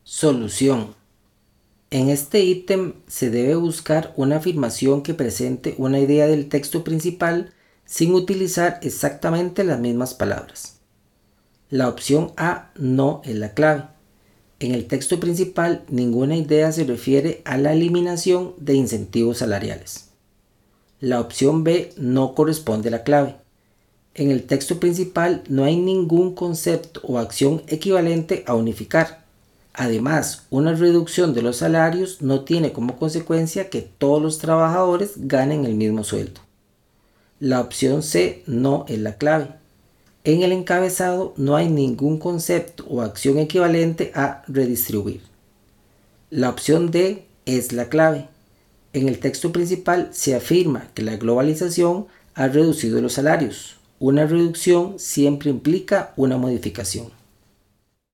Solución. En este ítem se debe buscar una afirmación que presente una idea del texto principal sin utilizar exactamente las mismas palabras. La opción A no es la clave. En el texto principal ninguna idea se refiere a la eliminación de incentivos salariales. La opción B no corresponde a la clave. En el texto principal no hay ningún concepto o acción equivalente a unificar. Además, una reducción de los salarios no tiene como consecuencia que todos los trabajadores ganen el mismo sueldo. La opción C no es la clave. En el encabezado no hay ningún concepto o acción equivalente a redistribuir. La opción D es la clave. En el texto principal se afirma que la globalización ha reducido los salarios. Una reducción siempre implica una modificación.